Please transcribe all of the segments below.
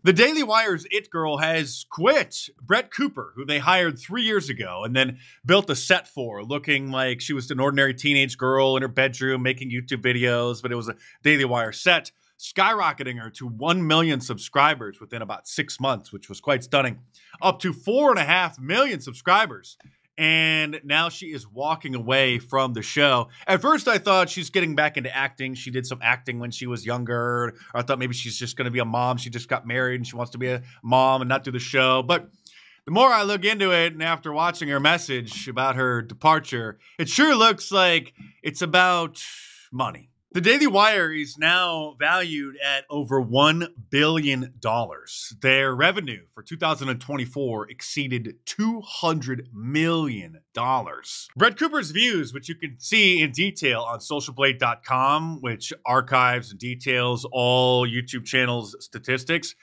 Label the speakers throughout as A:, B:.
A: The Daily Wire's It Girl has quit. Brett Cooper, who they hired 3 years ago and then built a set for, looking like she was an ordinary teenage girl in her bedroom making YouTube videos, but it was a Daily Wire set, skyrocketing her to 1 million subscribers within about 6 months, which was quite stunning. Up to 4.5 million subscribers. And now she is walking away from the show. At first, I thought she's getting back into acting. She did some acting when she was younger. Or I thought maybe she's just going to be a mom. She just got married and she wants to be a mom and not do the show. But the more I look into it, and after watching her message about her departure, it sure looks like it's about money. The Daily Wire is now valued at over $1 billion. Their revenue for 2024 exceeded $200 million. Brett Cooper's views, which you can see in detail on socialblade.com, which archives and details all YouTube channels' statistics,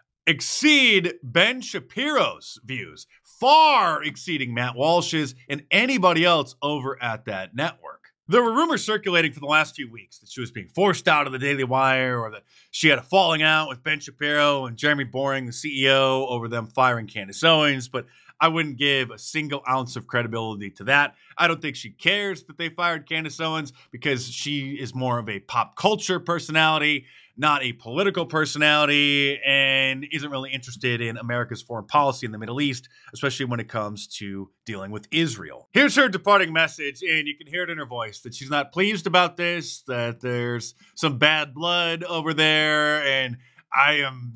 A: exceed Ben Shapiro's views, far exceeding Matt Walsh's and anybody else over at that network. There were rumors circulating for the last few weeks that she was being forced out of the Daily Wire or that she had a falling out with Ben Shapiro and Jeremy Boring, the CEO, over them firing Candace Owens, but I wouldn't give a single ounce of credibility to that. I don't think she cares that they fired Candace Owens because she is more of a pop culture personality, not a political personality, and isn't really interested in America's foreign policy in the Middle East, especially when it comes to dealing with Israel. Here's her departing message, and you can hear it in her voice that she's not pleased about this, that there's some bad blood over there, and I am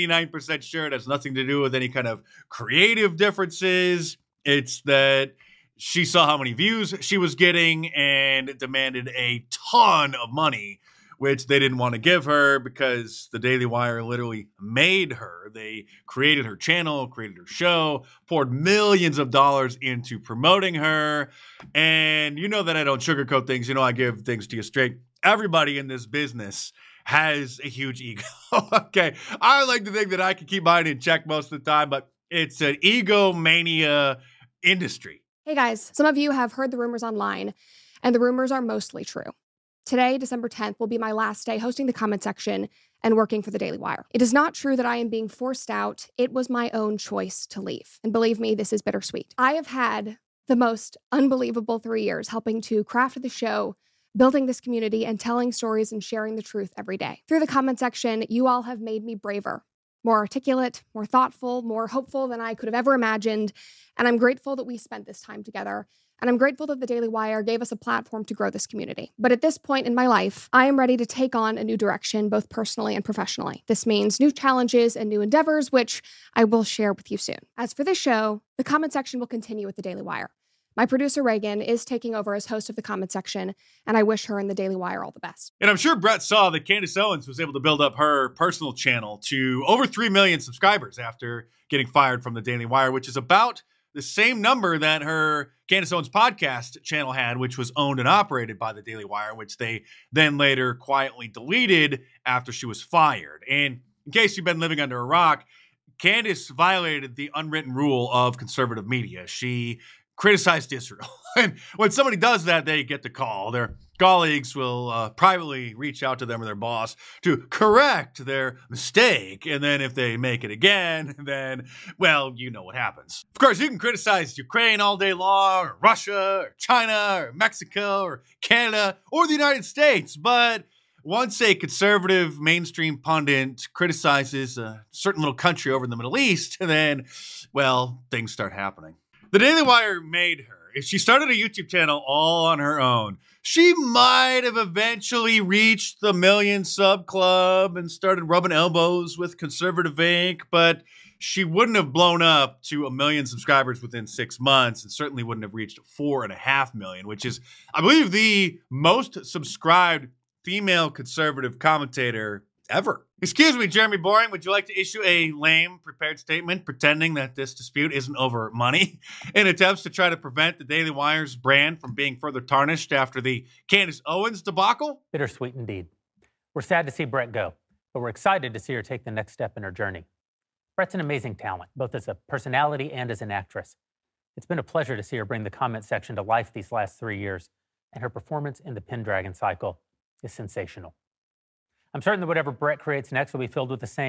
A: 99% sure it has nothing to do with any kind of creative differences. It's that she saw how many views she was getting and demanded a ton of money, which they didn't want to give her because the Daily Wire literally made her. They created her channel, created her show, poured millions of dollars into promoting her. And you know that I don't sugarcoat things. You know I give things to you straight. Everybody in this business has a huge ego. Okay. I like to think that I can keep mine in check most of the time, but it's an egomania industry.
B: Hey guys, some of you have heard the rumors online, and the rumors are mostly true. Today, December 10th, will be my last day hosting the comment section and working for the Daily Wire. It is not true that I am being forced out. It was my own choice to leave. And believe me, this is bittersweet. I have had the most unbelievable 3 years helping to craft the show, building this community, and telling stories and sharing the truth every day. Through the comment section, you all have made me braver, more articulate, more thoughtful, more hopeful than I could have ever imagined. And I'm grateful that we spent this time together. And I'm grateful that the Daily Wire gave us a platform to grow this community. But at this point in my life, I am ready to take on a new direction, both personally and professionally. This means new challenges and new endeavors, which I will share with you soon. As for this show, the comment section will continue with the Daily Wire. My producer, Reagan, is taking over as host of the comment section, and I wish her and the Daily Wire all the best.
A: And I'm sure Brett saw that Candace Owens was able to build up her personal channel to over 3 million subscribers after getting fired from the Daily Wire, which is about the same number that her Candace Owens podcast channel had, which was owned and operated by the Daily Wire, which they then later quietly deleted after she was fired. And in case you've been living under a rock, Candace violated the unwritten rule of conservative media. She criticized Israel. And when somebody does that, they get the call. Their colleagues will privately reach out to them or their boss to correct their mistake. And then if they make it again, then, well, you know what happens. Of course, you can criticize Ukraine all day long, or Russia, or China, or Mexico, or Canada, or the United States. But once a conservative mainstream pundit criticizes a certain little country over in the Middle East, then, well, things start happening. The Daily Wire made her. If she started a YouTube channel all on her own, she might have eventually reached the 1 million sub club and started rubbing elbows with Conservative Inc., but she wouldn't have blown up to 1 million subscribers within 6 months and certainly wouldn't have reached 4.5 million, which is, I believe, the most subscribed female conservative commentator ever. Excuse me, Jeremy Boring, would you like to issue a lame prepared statement pretending that this dispute isn't over money in attempts to try to prevent the Daily Wire's brand from being further tarnished after the Candace Owens debacle?
C: Bittersweet indeed. We're sad to see Brett go, but we're excited to see her take the next step in her journey. Brett's an amazing talent, both as a personality and as an actress. It's been a pleasure to see her bring the comment section to life these last 3 years, and her performance in the Pendragon cycle is sensational. I'm certain that whatever Brett creates next will be filled with the same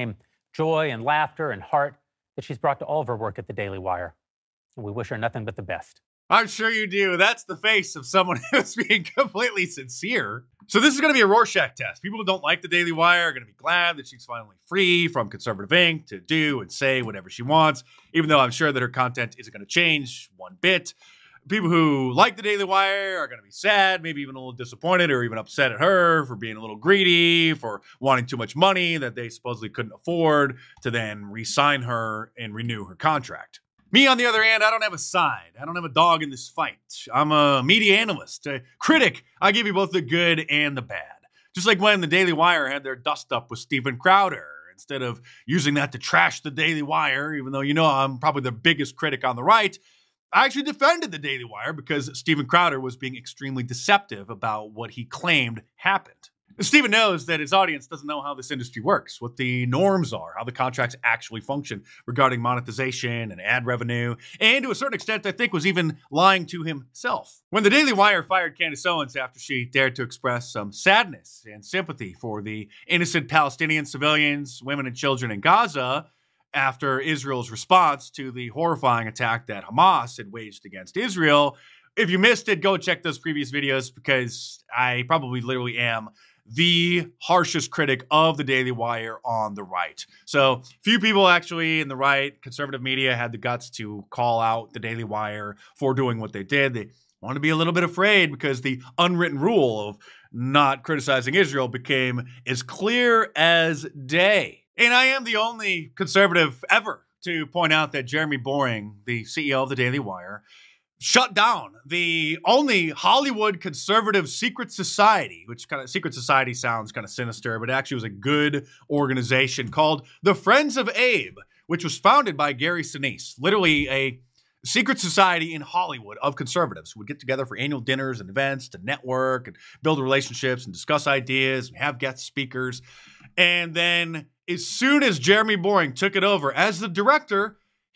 C: joy and laughter and heart that she's brought to all of her work at the Daily Wire. And we wish her nothing but the best.
A: I'm sure you do. That's the face of someone who's being completely sincere. So this is going to be a Rorschach test. People who don't like the Daily Wire are going to be glad that she's finally free from conservative ink to do and say whatever she wants, even though I'm sure that her content isn't going to change one bit. People who like the Daily Wire are going to be sad, maybe even a little disappointed or even upset at her for being a little greedy, for wanting too much money that they supposedly couldn't afford to then re-sign her and renew her contract. Me, on the other hand, I don't have a side. I don't have a dog in this fight. I'm a media analyst, a critic. I give you both the good and the bad. Just like when the Daily Wire had their dust-up with Steven Crowder. Instead of using that to trash the Daily Wire, even though you know I'm probably the biggest critic on the right, I actually defended the Daily Wire because Steven Crowder was being extremely deceptive about what he claimed happened. Steven knows that his audience doesn't know how this industry works, what the norms are, how the contracts actually function regarding monetization and ad revenue, and to a certain extent, I think, was even lying to himself. When the Daily Wire fired Candace Owens after she dared to express some sadness and sympathy for the innocent Palestinian civilians, women and children in Gaza, after Israel's response to the horrifying attack that Hamas had waged against Israel, if you missed it, go check those previous videos because I probably literally am the harshest critic of the Daily Wire on the right. So few people actually in the right, conservative media, had the guts to call out the Daily Wire for doing what they did. They wanted to be a little bit afraid because the unwritten rule of not criticizing Israel became as clear as day. And I am the only conservative ever to point out that Jeremy Boring, the CEO of the Daily Wire, shut down the only Hollywood conservative secret society, which kind of secret society sounds kind of sinister, but it actually was a good organization called the Friends of Abe, which was founded by Gary Sinise, literally a secret society in Hollywood of conservatives who would get together for annual dinners and events to network and build relationships and discuss ideas and have guest speakers. And then as soon as Jeremy Boring took it over as the director,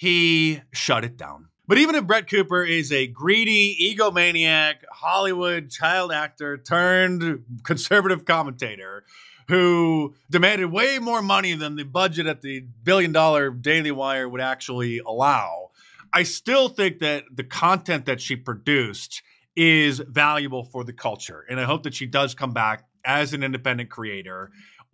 A: he shut it down. But even if Brett Cooper is a greedy, egomaniac, Hollywood child actor turned conservative commentator who demanded way more money than the budget at the billion-dollar Daily Wire would actually allow, I still think that the content that she produced is valuable for the culture. And I hope that she does come back as an independent creator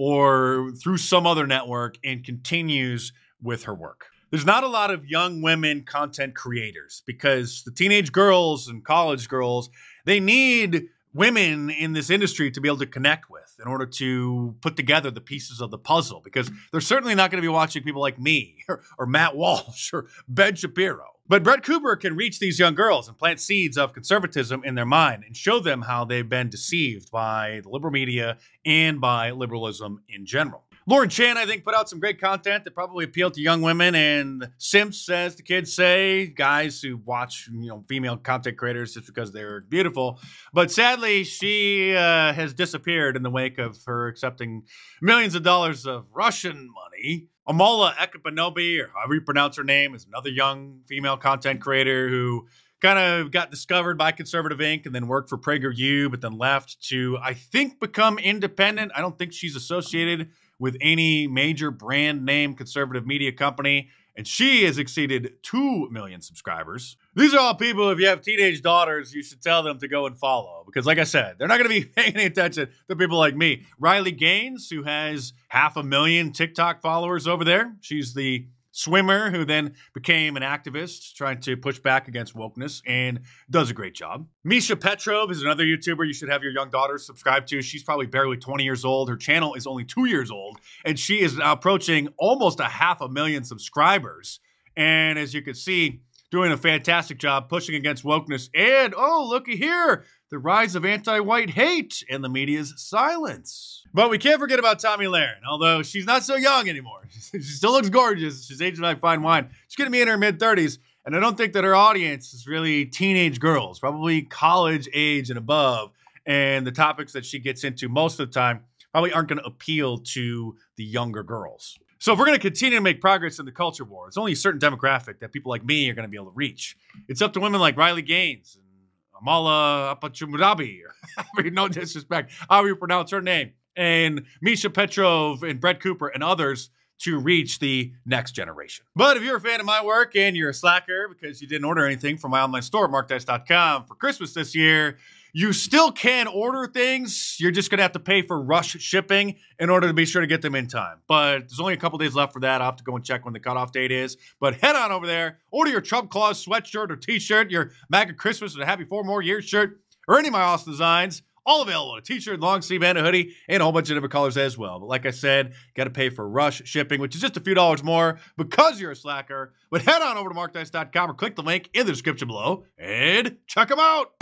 A: or through some other network and continues with her work. There's not a lot of young women content creators because the teenage girls and college girls, they need women in this industry to be able to connect with in order to put together the pieces of the puzzle, because they're certainly not going to be watching people like me or Matt Walsh or Ben Shapiro. But Brett Cooper can reach these young girls and plant seeds of conservatism in their mind and show them how they've been deceived by the liberal media and by liberalism in general. Lauren Chan, I think, put out some great content that probably appealed to young women and simps, as the kids say, guys who watch, female content creators just because they're beautiful. But sadly, she has disappeared in the wake of her accepting millions of dollars of Russian money. Amala Ekpanobi, or however you pronounce her name, is another young female content creator who kind of got discovered by Conservative Inc. and then worked for PragerU, but then left to, I think, become independent. I don't think she's associated with any major brand name conservative media company, and she has exceeded 2 million subscribers. These are all people, if you have teenage daughters, you should tell them to go and follow, because like I said, they're not going to be paying any attention to people like me. Riley Gaines, who has 500,000 TikTok followers over there. She's the swimmer who then became an activist trying to push back against wokeness and does a great job. Misha Petrov is another YouTuber you should have your young daughters subscribe to. She's probably barely 20 years old. Her channel is only 2 years old, and she is now approaching almost 500,000 subscribers. And as you can see, doing a fantastic job pushing against wokeness and, oh, looky here, the rise of anti-white hate and the media's silence. But we can't forget about Tomi Lahren, although she's not so young anymore. She still looks gorgeous. She's aging like fine wine. She's going to be in her mid-30s, and I don't think that her audience is really teenage girls, probably college age and above, and the topics that she gets into most of the time probably aren't going to appeal to the younger girls. So if we're going to continue to make progress in the culture war, it's only a certain demographic that people like me are going to be able to reach. It's up to women like Riley Gaines and Amala Apachumudabi, or no disrespect, however you pronounce her name, and Misha Petrov and Brett Cooper and others to reach the next generation. But if you're a fan of my work and you're a slacker because you didn't order anything from my online store, markdice.com, for Christmas this year, you still can order things. You're just going to have to pay for rush shipping in order to be sure to get them in time. But there's only a couple days left for that. I'll have to go and check when the cutoff date is. But head on over there, order your Trump Claus sweatshirt or t-shirt, your MAGA Christmas and a Happy 4 More Years shirt, or any of my awesome designs. All available, a t-shirt, long sleeve, and a hoodie, and a whole bunch of different colors as well. But like I said, got to pay for rush shipping, which is just a few dollars more because you're a slacker. But head on over to markdice.com or click the link in the description below and check them out.